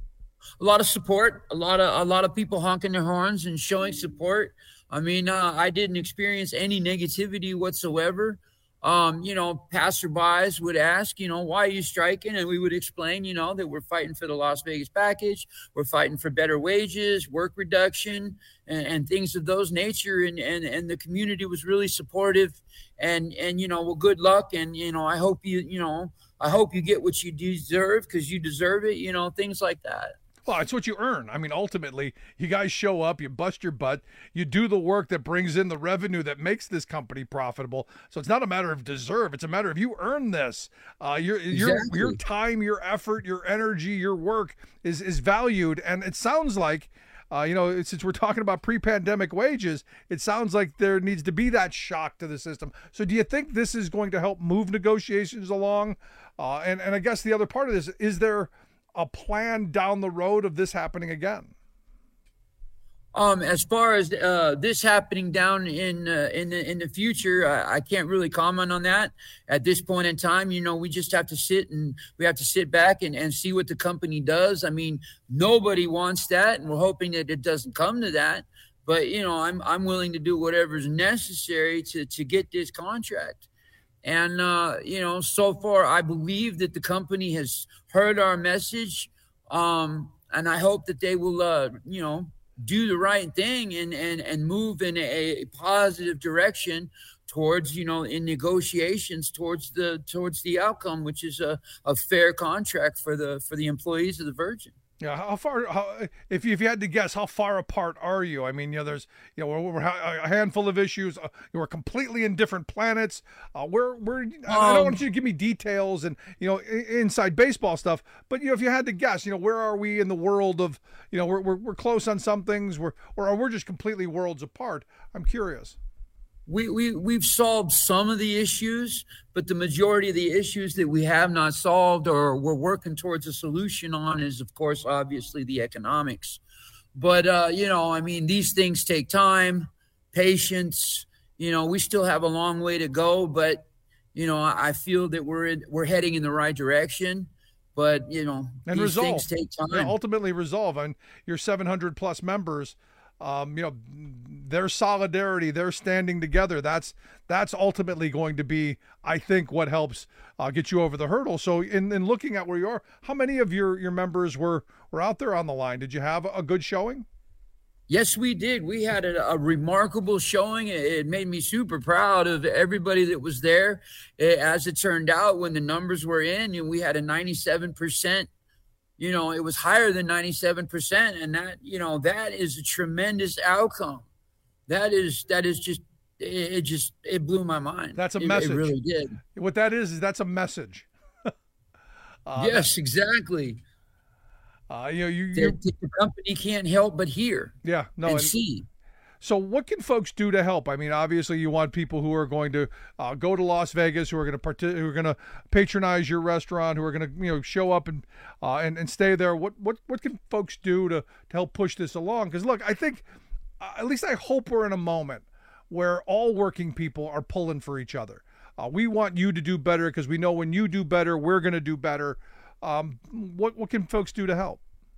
A lot of support, a lot of a lot of people honking their horns and showing support. I mean, uh, I didn't experience any negativity whatsoever. Um, you know, passerbys would ask, you know, why are you striking? And we would explain, you know, that we're fighting for the Las Vegas package. We're fighting for better wages, work reduction, and, and things of those nature. And, and, and the community was really supportive, and, and, you know, well, good luck. And, you know, I hope you, you know, I hope you get what you deserve, because you deserve it, you know, things like that. Well, it's what you earn. I mean, ultimately, you guys show up, you bust your butt, you do the work that brings in the revenue that makes this company profitable. So it's not a matter of deserve. It's a matter of you earn this. Uh, your your Exactly. your time, your effort, your energy, your work is is valued. And it sounds like, uh, you know, since we're talking about pre-pandemic wages, it sounds like there needs to be that shock to the system. So do you think this is going to help move negotiations along? Uh, and, and I guess the other part of this, is there a plan down the road of this happening again? Um, as far as uh, this happening down in uh, in the in the future, I, I can't really comment on that at this point in time. You know, we just have to sit and we have to sit back and, and see what the company does. I mean, nobody wants that, and we're hoping that it doesn't come to that. But you know, I'm I'm willing to do whatever is necessary to to get this contract. And, uh, you know, so far, I believe that the company has heard our message. Um, and I hope that they will, uh, you know, do the right thing and, and, and move in a positive direction towards, you know, in negotiations towards the towards the outcome, which is a, a fair contract for the for the employees of the Virgin. Yeah, how far? How, if you if you had to guess, how far apart are you? I mean, you know, there's you know we're, we're a handful of issues. Uh, we're completely in different planets. Uh, we're we're. Um, I don't want you to give me details and you know inside baseball stuff, but you know if you had to guess, you know where are we in the world of you know we're we're, we're close on some things, we're or we're just completely worlds apart. I'm curious. We, we, we've solved some of the issues, but the majority of the issues that we have not solved or we're working towards a solution on is, of course, obviously the economics. But, uh, you know, I mean, these things take time, patience. You know, we still have a long way to go, but, you know, I feel that we're in, we're heading in the right direction. But, you know, and these resolve. things take time. Yeah, ultimately resolve. And your seven hundred plus members, Um, you know, their solidarity, their standing together, that's that's ultimately going to be, I think, what helps uh, get you over the hurdle. So in, in looking at where you are, how many of your, your members were, were out there on the line? Did you have a good showing? Yes, we did. We had a, a remarkable showing. It made me super proud of everybody that was there. As it turned out, when the numbers were in, and we had a ninety-seven percent, you know, it was higher than ninety-seven percent. And that, you know, that is a tremendous outcome. That is, that is just, it, it just, it blew my mind. That's a it, message. It really did. What that is, is that's a message. uh, yes, exactly. Uh, you know, you, you the, the company can't help but hear. Yeah, no, and, and see. So what can folks do to help? I mean, obviously you want people who are going to uh, go to Las Vegas, who are going to part- who are going to patronize your restaurant, who are going to you know show up and uh, and and stay there. What what what can folks do to to help push this along? Because look, I think uh, at least I hope we're in a moment where all working people are pulling for each other. Uh, we want you to do better because we know when you do better, we're going to do better. Um, what what can folks do to help?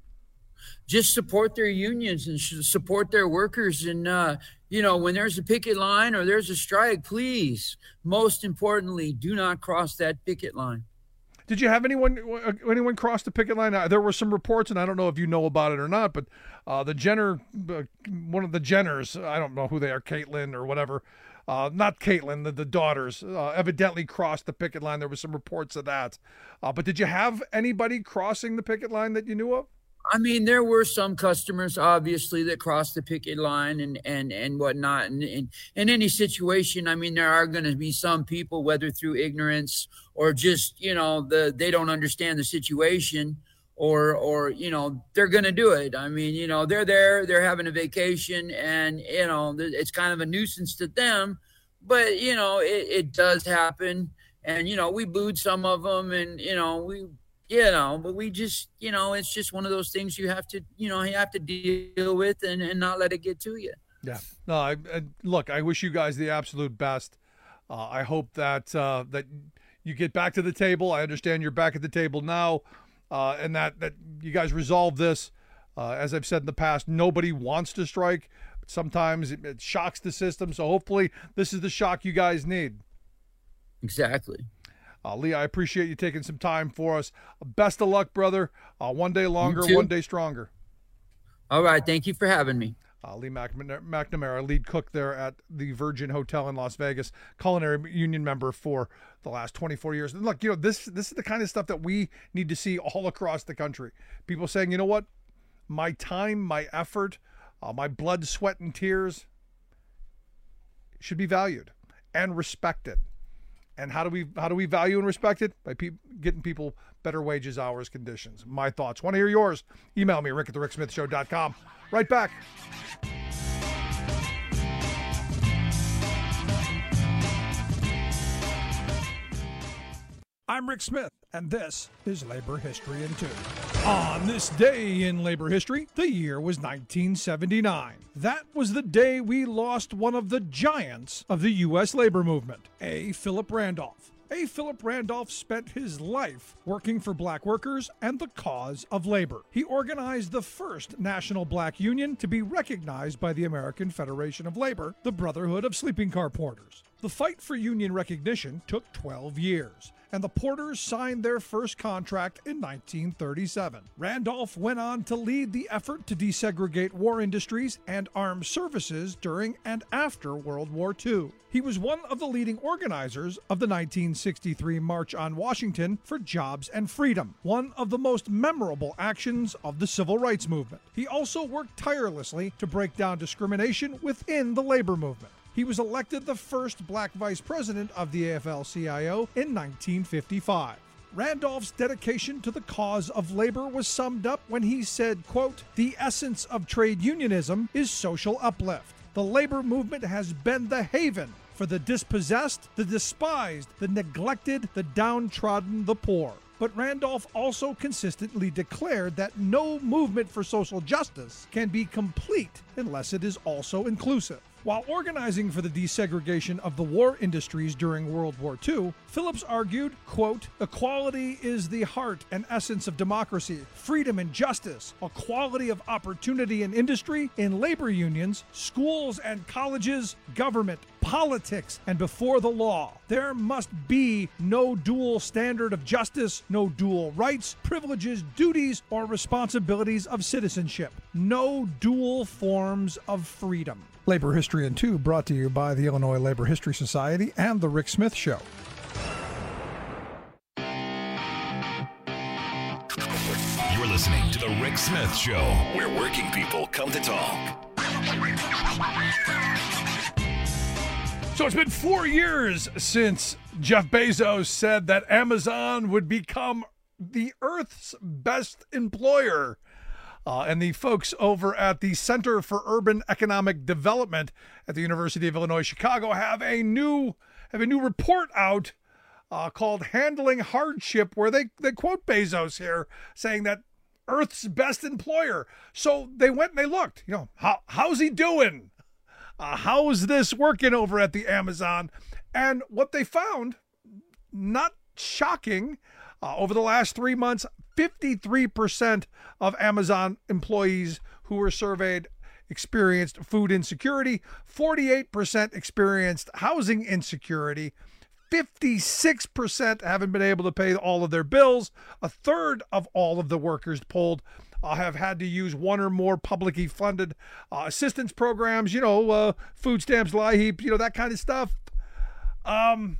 Just support their unions and support their workers. And, uh, you know, when there's a picket line or there's a strike, please, most importantly, do not cross that picket line. Did you have anyone anyone cross the picket line? There were some reports, and I don't know if you know about it or not, but uh, the Jenner, uh, one of the Jenners, I don't know who they are, Caitlyn or whatever, uh, not Caitlyn, the, the daughters, uh, evidently crossed the picket line. There were some reports of that. Uh, but did you have anybody crossing the picket line that you knew of? I mean, there were some customers, obviously, that crossed the picket line and and and whatnot. And in in any situation, I mean, there are going to be some people, whether through ignorance or just, you know, the they don't understand the situation, or or you know, they're going to do it. I mean, you know, they're there, they're having a vacation, and you know, it's kind of a nuisance to them. But you know, it, it does happen, and you know, we booed some of them, and you know, we. You know, but we just, you know, it's just one of those things you have to, you know, you have to deal with and, and not let it get to you. Yeah. No, I, I look, I wish you guys the absolute best. Uh, I hope that uh, that you get back to the table. I understand you're back at the table now, uh, and that, that you guys resolve this. Uh, as I've said in the past, nobody wants to strike. But sometimes it, it shocks the system. So hopefully this is the shock you guys need. Exactly. Uh, Lee, I appreciate you taking some time for us. Best of luck, brother. Uh, one day longer, one day stronger. All right. Thank you for having me. Uh, Lee McNamara, lead cook there at the Virgin Hotel in Las Vegas, culinary union member for the last twenty-four years. And look, you know, this this is the kind of stuff that we need to see all across the country. People saying, you know what, my time, my effort, uh, my blood, sweat, and tears should be valued and respected. And how do we how do we value and respect it? By pe- getting people better wages, hours, conditions. My thoughts. Want to hear yours? Email me, rick at the rick smith show dot com. Right back. I'm Rick Smith, and this is Labor History in Two. On this day in labor history, the year was nineteen seventy-nine. That was the day we lost one of the giants of the U S labor movement, A. Philip Randolph. A. Philip Randolph spent his life working for black workers and the cause of labor. He organized the first national black union to be recognized by the American Federation of Labor, the Brotherhood of Sleeping Car Porters. The fight for union recognition took twelve years, and the Porters signed their first contract in nineteen thirty-seven. Randolph went on to lead the effort to desegregate war industries and armed services during and after World War Two. He was one of the leading organizers of the nineteen sixty-three March on Washington for Jobs and Freedom, one of the most memorable actions of the civil rights movement. He also worked tirelessly to break down discrimination within the labor movement. He was elected the first black vice president of the A F L C I O in nineteen fifty-five. Randolph's dedication to the cause of labor was summed up when he said, quote, "The essence of trade unionism is social uplift. The labor movement has been the haven for the dispossessed, the despised, the neglected, the downtrodden, the poor." But Randolph also consistently declared that no movement for social justice can be complete unless it is also inclusive. While organizing for the desegregation of the war industries during World War Two, Phillips argued, quote, "Equality is the heart and essence of democracy, freedom and justice, equality of opportunity in industry, in labor unions, schools and colleges, government, politics, and before the law. There must be no dual standard of justice, no dual rights, privileges, duties, or responsibilities of citizenship, no dual forms of freedom." Labor History in Two, brought to you by the Illinois Labor History Society and The Rick Smith Show. You're listening to The Rick Smith Show, where working people come to talk. So it's been four years since Jeff Bezos said that Amazon would become the Earth's best employer. Uh, and the folks over at the Center for Urban Economic Development at the University of Illinois Chicago have a new have a new report out uh, called "Handling Hardship," where they they quote Bezos here, saying that Earth's best employer. So they went and they looked. You know, how how's he doing? Uh, how's this working over at the Amazon? And what they found, not shocking, uh, over the last three months. fifty-three percent of Amazon employees who were surveyed experienced food insecurity, forty-eight percent experienced housing insecurity, fifty-six percent haven't been able to pay all of their bills, a third of all of the workers polled uh, have had to use one or more publicly funded uh, assistance programs, you know, uh, food stamps, LIHEAP, you know, that kind of stuff. Um,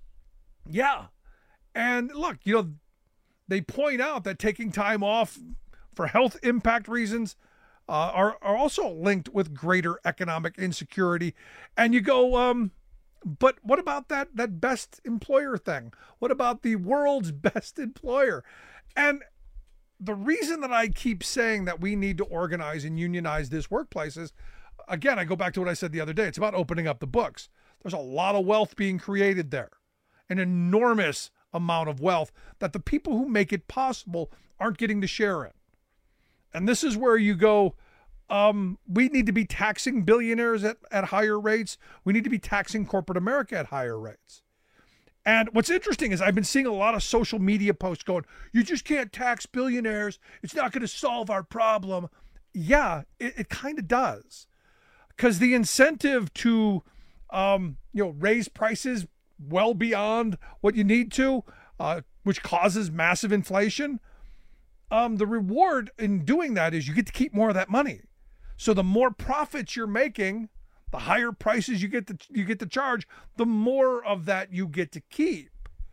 yeah. And look, you know, they point out that taking time off for health impact reasons uh, are, are also linked with greater economic insecurity. And you go, um, but what about that, that best employer thing? What about the world's best employer? And the reason that I keep saying that we need to organize and unionize this workplace is, again, I go back to what I said the other day. It's about opening up the books. There's a lot of wealth being created there, an enormous amount of wealth that the people who make it possible aren't getting to share in. And this is where you go, um, we need to be taxing billionaires at, at higher rates. We need to be taxing corporate America at higher rates. And what's interesting is I've been seeing a lot of social media posts going, you just can't tax billionaires. It's not going to solve our problem. Yeah, it, it kind of does. Because the incentive to, um, you know, raise prices well beyond what you need to, uh, which causes massive inflation. Um, the reward in doing that is you get to keep more of that money. So the more profits you're making, the higher prices you get to you get to charge, the more of that you get to keep.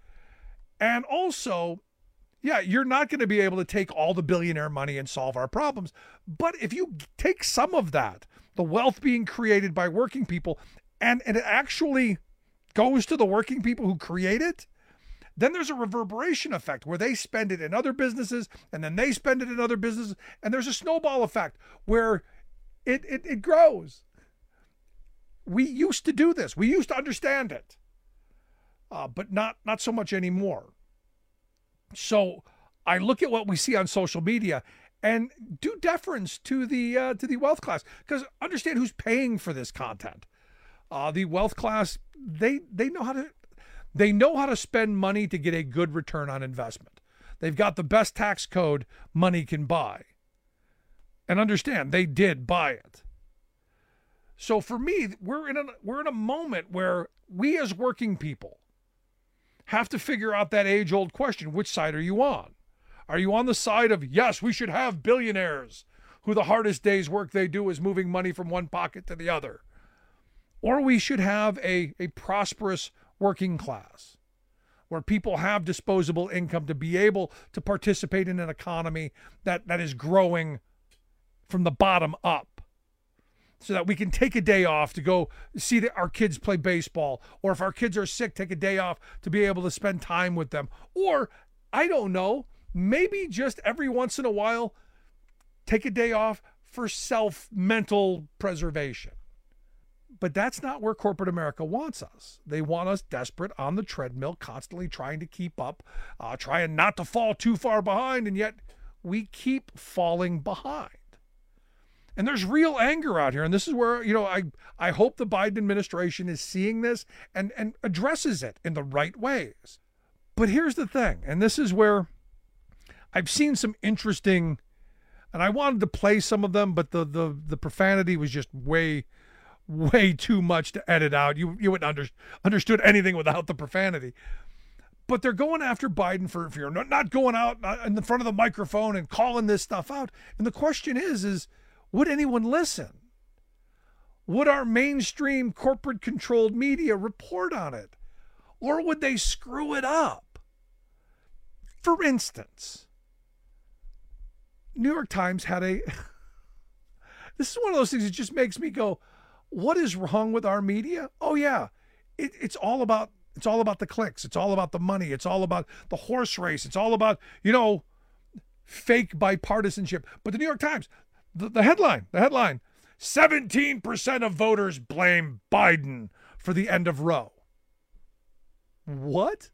And also, yeah, you're not going to be able to take all the billionaire money and solve our problems. But if you take some of that, the wealth being created by working people, and, and it actually goes to the working people who create it, then there's a reverberation effect where they spend it in other businesses and then they spend it in other businesses. And there's a snowball effect where it, it, it grows. We used to do this. We used to understand it, uh, but not, not so much anymore. So I look at what we see on social media and do deference to the, uh, to the wealth class, because understand who's paying for this content. Uh, the wealth class, they they know how to they know how to spend money to get a good return on investment. They've got the best tax code money can buy. And understand, they did buy it. So for me, we're in a we're in a moment where we as working people have to figure out that age-old question: which side are you on? Are you on the side of, yes, we should have billionaires who the hardest day's work they do is moving money from one pocket to the other? Or we should have a, a prosperous working class where people have disposable income to be able to participate in an economy that, that is growing from the bottom up, so that we can take a day off to go see the, our kids play baseball, or if our kids are sick, take a day off to be able to spend time with them. Or, I don't know, maybe just every once in a while, take a day off for self-mental preservation. But that's not where corporate America wants us. They want us desperate on the treadmill, constantly trying to keep up, uh, trying not to fall too far behind, and yet we keep falling behind. And there's real anger out here. And this is where, you know, I, I hope the Biden administration is seeing this and, and addresses it in the right ways. But here's the thing, and this is where I've seen some interesting, and I wanted to play some of them, but the the the profanity was just way, way too much to edit out. You you wouldn't under, understood anything without the profanity. But they're going after Biden for, for not, not going out in the front of the microphone and calling this stuff out. And the question is, is would anyone listen? Would our mainstream corporate-controlled media report on it? Or would they screw it up? For instance, New York Times had a, this is one of those things that just makes me go, what is wrong with our media? Oh yeah, it, it's all about, it's all about the clicks. It's all about the money. It's all about the horse race. It's all about, you know, fake bipartisanship. But the New York Times, the, the headline, the headline, seventeen percent of voters blame Biden for the end of Roe. What?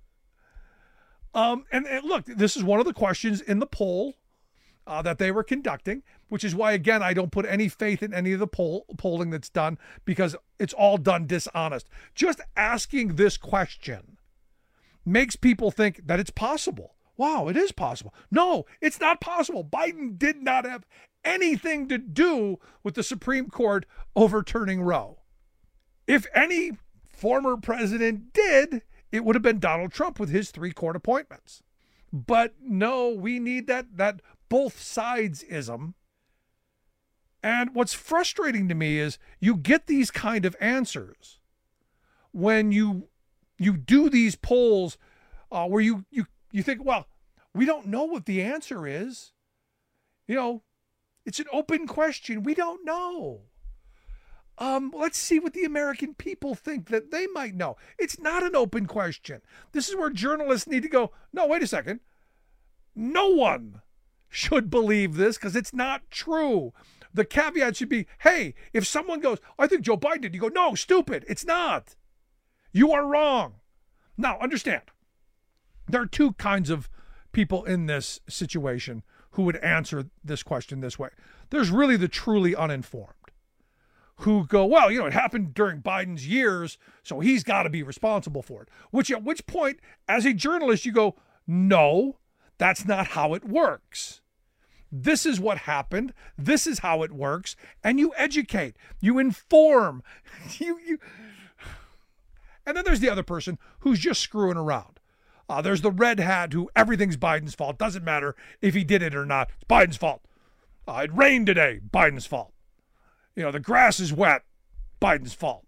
Um, and, and look, this is one of the questions in the poll uh, that they were conducting, which is why, again, I don't put any faith in any of the poll polling that's done, because it's all done dishonest. Just asking this question makes people think that it's possible. Wow, it is possible. No, it's not possible. Biden did not have anything to do with the Supreme Court overturning Roe. If any former president did, it would have been Donald Trump with his three court appointments. But no, we need that that both sides-ism. And what's frustrating to me is you get these kind of answers when you you do these polls uh, where you you you think, well, we don't know what the answer is. You know, it's an open question. We don't know. Um, let's see what the American people think that they might know. It's not an open question. This is where journalists need to go, no, wait a second. No one should believe this because it's not true. The caveat should be, hey, if someone goes, I think Joe Biden did, you go, no, stupid, it's not. You are wrong. Now, understand, there are two kinds of people in this situation who would answer this question this way. There's really the truly uninformed, who go, well, you know, it happened during Biden's years, so he's got to be responsible for it. Which at which point, as a journalist, you go, no, that's not how it works. This is what happened. This is how it works. And you educate, you inform, you, you. And then there's the other person who's just screwing around. Uh, there's the red hat who everything's Biden's fault. Doesn't matter if he did it or not. It's Biden's fault. Uh, it rained today. Biden's fault. You know, the grass is wet. Biden's fault.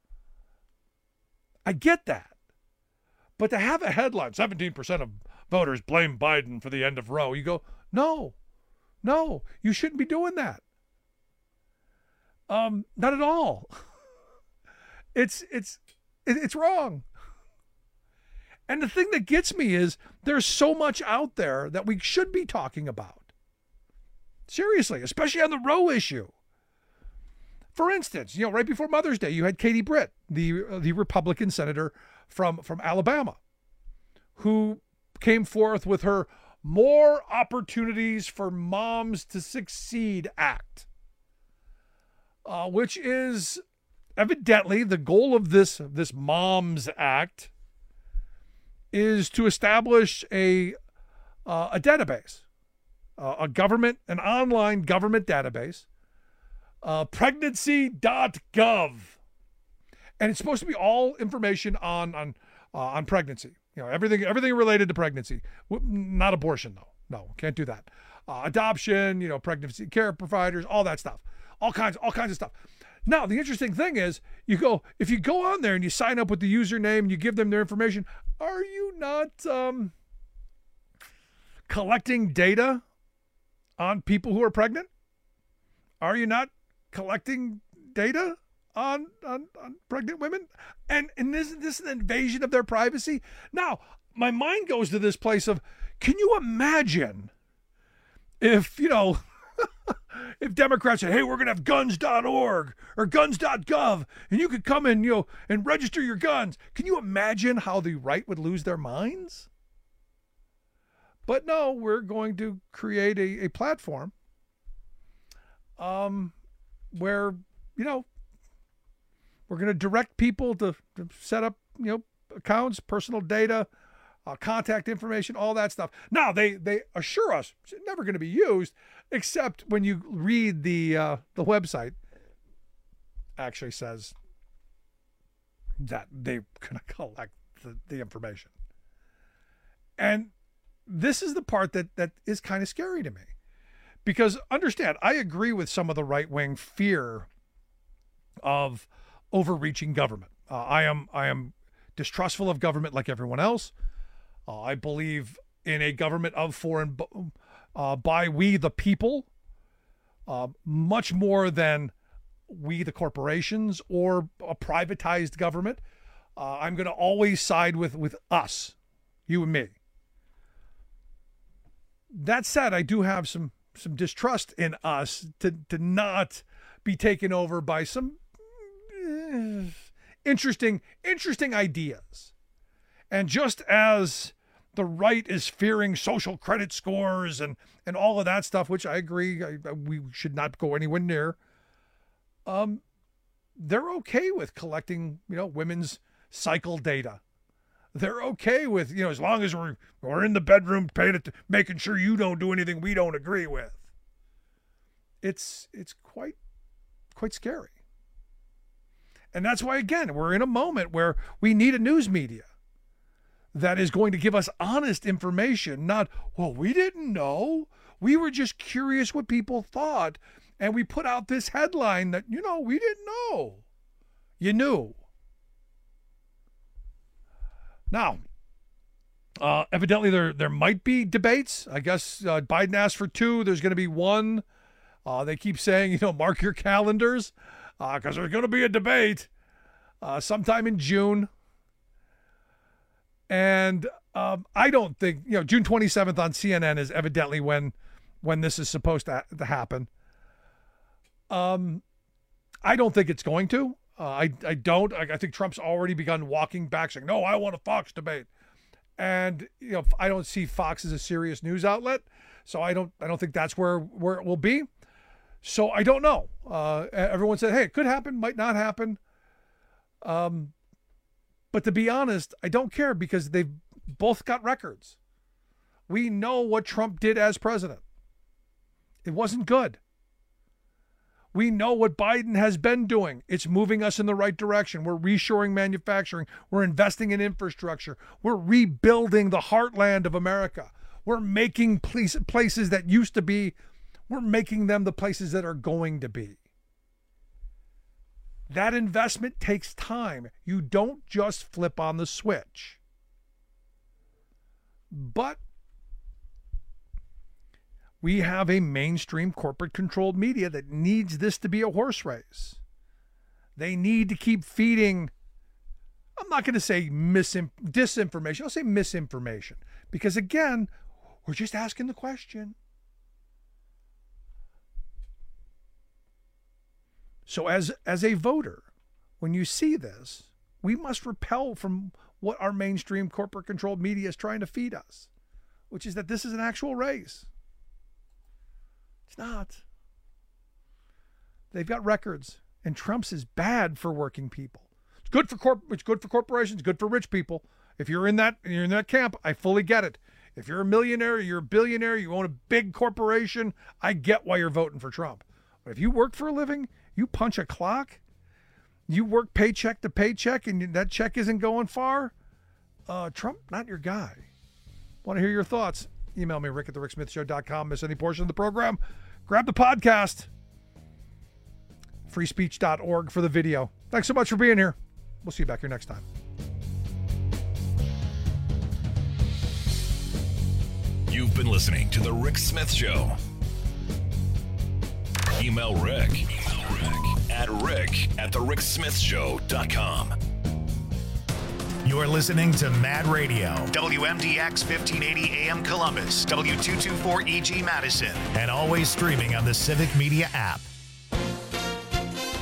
I get that. But to have a headline, seventeen percent of voters blame Biden for the end of Roe, you go, no, no, you shouldn't be doing that. Um, not at all. It's, it's, it's wrong. And the thing that gets me is there's so much out there that we should be talking about. Seriously, especially on the Roe issue. For instance, you know, right before Mother's Day, you had Katie Britt, the uh, the Republican senator from, from Alabama, who came forth with her More Opportunities for Moms to Succeed Act, uh, which is evidently the goal of this, this Moms Act is to establish a, uh, a database, uh, a government, an online government database uh, pregnancy dot gov. And it's supposed to be all information on on uh, on pregnancy. You know, everything everything related to pregnancy. Not abortion, though. No, can't do that. Uh, adoption, you know, pregnancy care providers, all that stuff. All kinds, all kinds of stuff. Now, the interesting thing is, you go if you go on there and you sign up with the username and you give them their information, are you not um, collecting data on people who are pregnant? Are you not collecting data on on, on pregnant women? And and isn't this an invasion of their privacy? Now, my mind goes to this place of, can you imagine if, you know, if Democrats say, hey, we're going to have guns dot org or guns dot gov, and you could come in, you know, and register your guns. Can you imagine how the right would lose their minds? But no, we're going to create a, a platform um, where, you know, we're going to direct people to, to set up, you know, accounts, personal data, uh, contact information, all that stuff. Now, they they assure us it's never going to be used, except when you read the uh, the website, actually says that they're going to collect the, the information. And this is the part that that is kind of scary to me. Because understand, I agree with some of the right-wing fear of overreaching government. Uh, I am I am distrustful of government like everyone else. Uh, I believe in a government of, for, and uh, by we the people, uh, much more than we the corporations or a privatized government. Uh, I'm going to always side with, with us, you and me. That said, I do have some some distrust in us to, to not be taken over by some uh, interesting, interesting ideas. And just as the right is fearing social credit scores and, and all of that stuff, which I agree I, we should not go anywhere near, um, they're okay with collecting, you know, women's cycle data. They're okay with, you know, as long as we're we're in the bedroom paying it, making sure you don't do anything we don't agree with. It's it's quite quite scary. And that's why, again, we're in a moment where we need a news media that is going to give us honest information, not, well, we didn't know. We were just curious what people thought. And we put out this headline that, you know, we didn't know. You knew. Now, uh, evidently there there might be debates. I guess uh, Biden asked for two. There's going to be one. Uh, they keep saying, you know, mark your calendars because uh, there's going to be a debate uh, sometime in June. And um, I don't think, you know, June twenty-seventh on C N N is evidently when when this is supposed to, to happen. Um, I don't think it's going to. Uh, I I don't. I, I think Trump's already begun walking back, saying, "No, I want a Fox debate," and you know, I don't see Fox as a serious news outlet, so I don't. I don't think that's where where it will be. So I don't know. Uh, everyone said, "Hey, it could happen, might not happen." Um, but to be honest, I don't care because they've both got records. We know what Trump did as president. It wasn't good. We know what Biden has been doing. It's moving us in the right direction. We're reshoring manufacturing. We're investing in infrastructure. We're rebuilding the heartland of America. We're making places that used to be, we're making them the places that are going to be. That investment takes time. You don't just flip on the switch. But we have a mainstream corporate-controlled media that needs this to be a horse race. They need to keep feeding, I'm not going to say misim- disinformation, I'll say misinformation. Because again, we're just asking the question. So as, as a voter, when you see this, we must repel from what our mainstream corporate-controlled media is trying to feed us, which is that this is an actual race. It's not. They've got records, and Trump's is bad for working people. It's good for corp. It's good for corporations. Good for rich people. If you're in that, you're in that camp. I fully get it. If you're a millionaire, you're a billionaire, you own a big corporation, I get why you're voting for Trump. But if you work for a living, you punch a clock, you work paycheck to paycheck, and that check isn't going far, uh, Trump, not your guy. Want to hear your thoughts? Email me, rick at the rick smith show dot com. Miss any portion of the program? Grab the podcast. free speech dot org for the video. Thanks so much for being here. We'll see you back here next time. You've been listening to The Rick Smith Show. Email Rick, Email Rick at rick at the rick smith show dot com. You're listening to Mad Radio, W M D X fifteen eighty A M Columbus, W two twenty-four E G Madison, and always streaming on the Civic Media app.